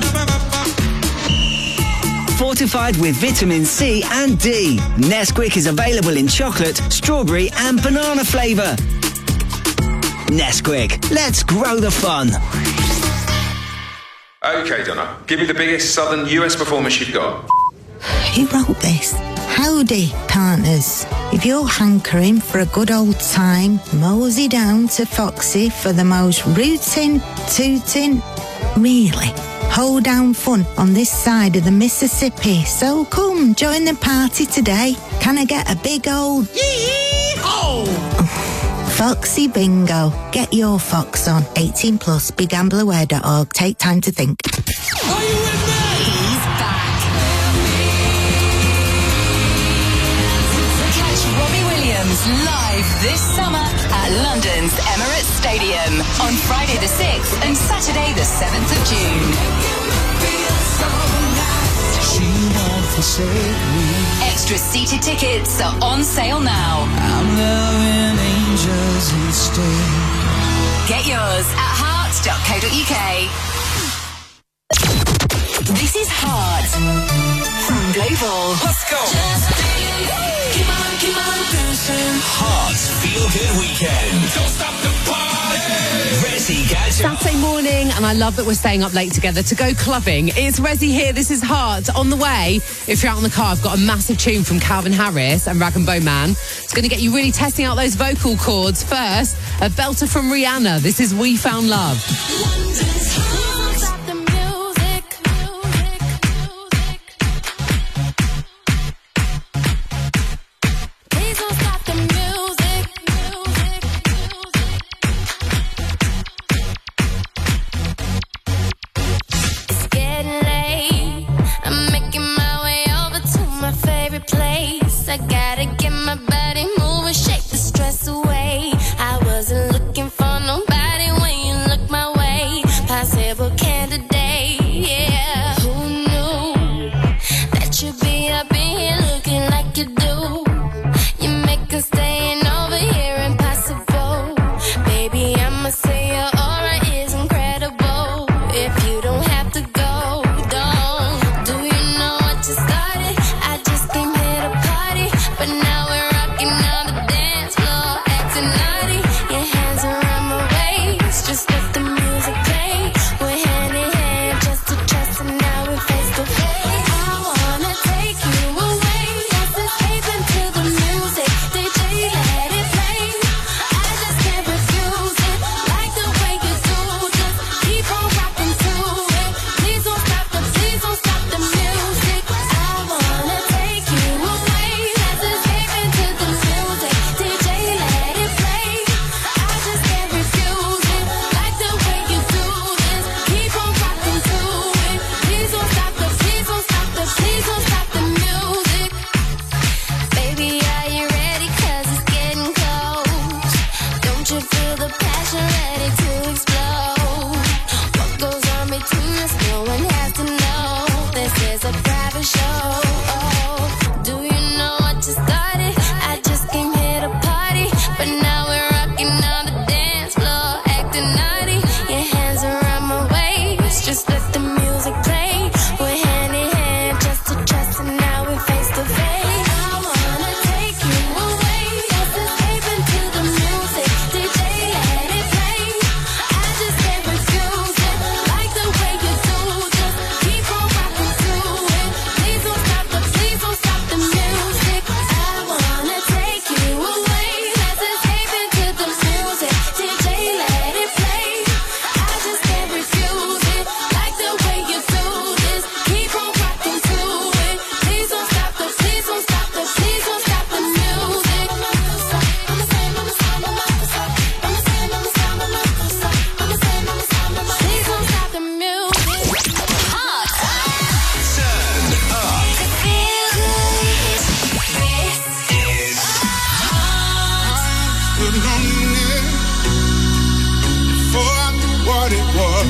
Fortified with vitamin C and D, Nesquik is available in chocolate, strawberry and banana flavour. Nesquik. Let's grow the fun. OK, Donna, give me the biggest southern US performance you've got. Who wrote this? Howdy, partners. If you're hankering for a good old time, mosey down to Foxy for the most rootin', tootin', really hoedown fun on this side of the Mississippi. So come, join the party today. Can I get a big old yee-haw? Foxy Bingo. Get your fox on. 18 plus, begambleaware.org. Take time to think. Are you with me? He's back. Catch Robbie Williams live this summer at London's Emirates Stadium on Friday the 6th and Saturday the 7th of June. Extra seated tickets are on sale now. I'm loving angels instead. Get yours at heart.co.uk. This is Heart from Global. Let's go. Keep on dancing. Heart's Feel Good Weekend. Don't stop the party. Resi Gadget. Saturday morning, and I love that we're staying up late together to go clubbing. It's Resi here. This is Heart. On the way, if you're out in the car, I've got a massive tune from Calvin Harris and Rag & Bone Man. It's going to get you really testing out those vocal cords. First, a belter from Rihanna. This is We Found Love. I gotta get my body moving, shake the stress away. I wasn't looking for nobody when you look my way. Possible candidate, yeah. Who knew that you'd be up in here looking like you do? You make us staying over here impossible. Baby, I'ma say your aura is incredible. If you don't have to go, don't. Do you know what you started? I just came here to party, but now we're rocking on the dance floor, acting naughty. Your hands around my waist, just let the music play. We're hand in hand, just to trust, and now we're face to face. I wanna take you away, let's escape into the music. DJ, let it play. I just can't refuse it, like the way you do. Just keep on rocking to it. Please don't stop the music. I wanna take you away, let's escape into the music. DJ, let it play. I just can't refuse it, like the way you do this. Keep on rocking to it. Please don't stop the music. Baby, are you ready? 'Cause it's getting close. Don't you feel the passion ready to explode? What goes on between us, no one has to know. This is a private show. Do you know what you started? I just came here to party, but now we're rocking on the dance floor, acting naughty. Your hands around my waist, just let the music play. We're hand in hand, just to trust, and now we're face to face. I wanna take you away, let's escape into the music. DJ, let it play. I just can't refuse it, like the way you do. Just keep on rocking to it. Please don't stop the music. I wanna take you away, let's escape into the music. DJ, let it play. I just can't refuse it, like the way you do this. Keep on rocking to it. Please don't stop the music. Please don't stop the music. Put on your neck before I knew what it was.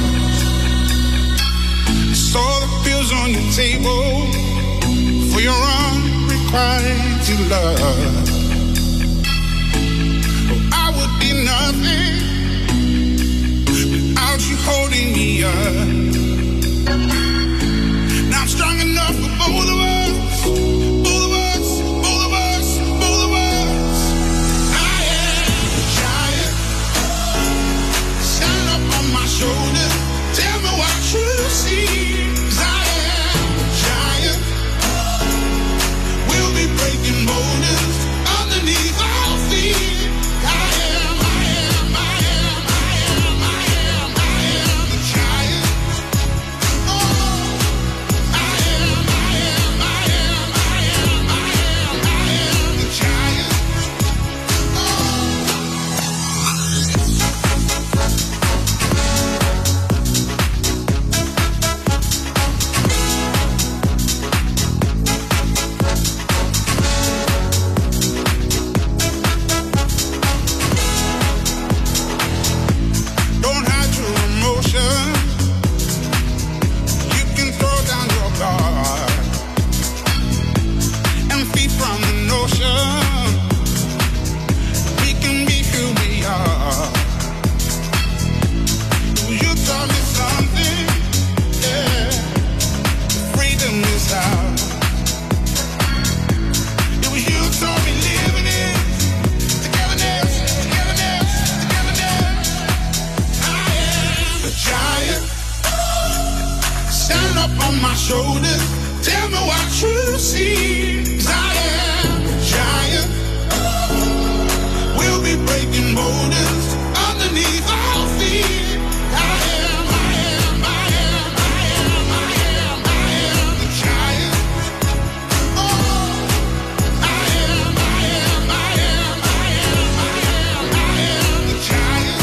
I saw the bills on your table for your unrequited love. Oh, I would be nothing without you holding me up. Now I'm strong enough for both of us. Both of us, both of us, both of us. I am a giant. my shoulders. Tell me what you see. 'Cause I am a giant. We'll be breaking borders underneath our feet. I am a giant. Oh, I am a giant.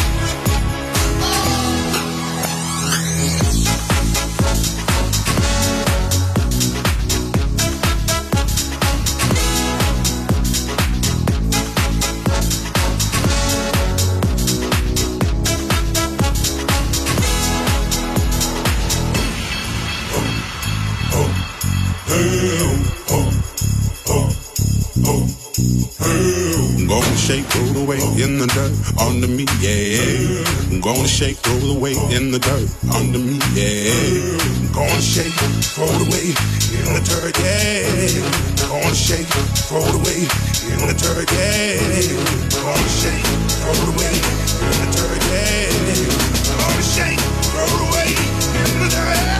Gonna shake, roll the weight in the dirt under me, yeah. Gonna shake, roll the weight in the dirt under me, yeah. Gonna shake, roll the weight in the dirt, yeah. Gonna shake, roll the weight in the dirt, yeah. Gonna shake, roll the weight in the dirt, yeah. Gonna shake, roll the weight in the dirt.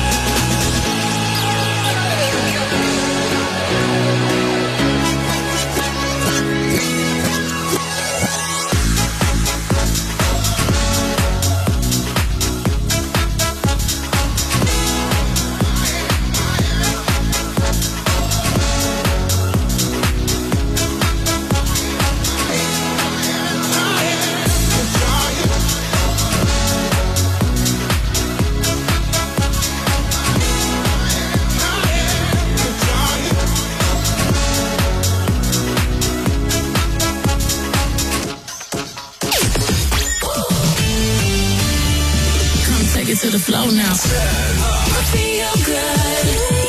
To the flow now. I feel good.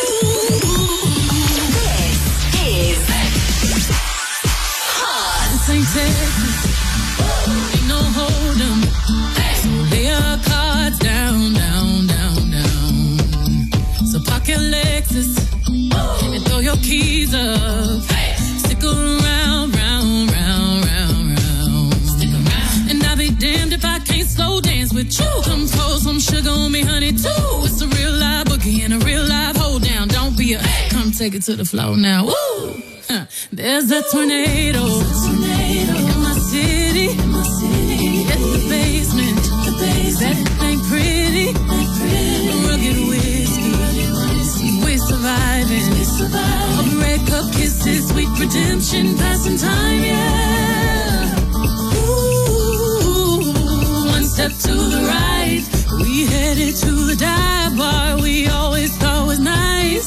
This is hot. This ain't Texas. Ain't no hold 'em. So lay your cards down, down, down, down. So park your Lexus and throw your keys up. Stick around, round, round, round, round. Stick around. And I'll be damned if I can't slow dance with you. Come pour some sugar on me, honey, too. It's a real live boogie and a real live hold down. Don't be a come take it to the floor now. Woo! Huh. There's a tornado in my city. At the basement. That ain't pretty. Rugged whiskey. We're surviving. A red cup kisses, sweet redemption, passing time, yeah. Ooh, one step to the right. We headed to the dive bar we always thought was nice.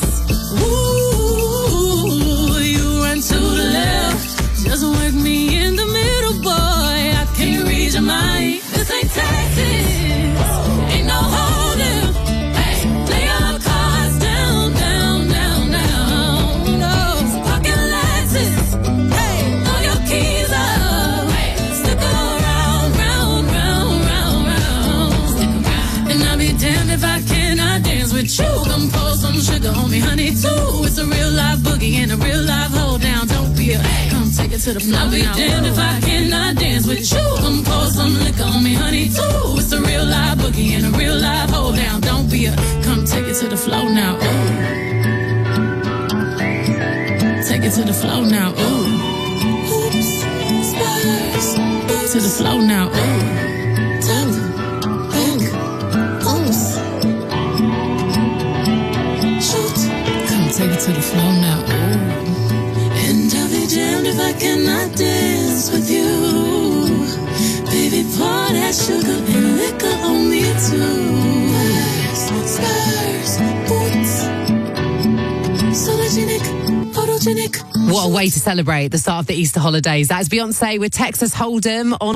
Ooh, you run to the left. Just work me in the middle, boy. I can't read your mind. This ain't Texas. Ain't no holding. Hey, lay your cards down, down, down, down. No, so pocket Lexus. Hey, throw your keys up. Stick around, round, round, round, round. Stick around. And I'll be damned if I cannot dance with you. Come pour some sugar on me, honey, too. It's a real live boogie and a real live hold down. Don't be a come take it to the floor. I'll be damned if I cannot dance with you. Come pour some liquor on me, honey, too. It's a real live boogie and a real live hold down. Don't be a come take it to the floor now. Ooh. Take it to the floor now. Ooh. Oops, spurs. To the floor now. Ooh. Take it to the floor now. Ooh. And I'll be damned if I cannot dance with you. Baby, pour that sugar and liquor on me too. Spurs, boots, sologenic, photogenic. What a way to celebrate the start of the Easter holidays. That's Beyonce with Texas Hold'em on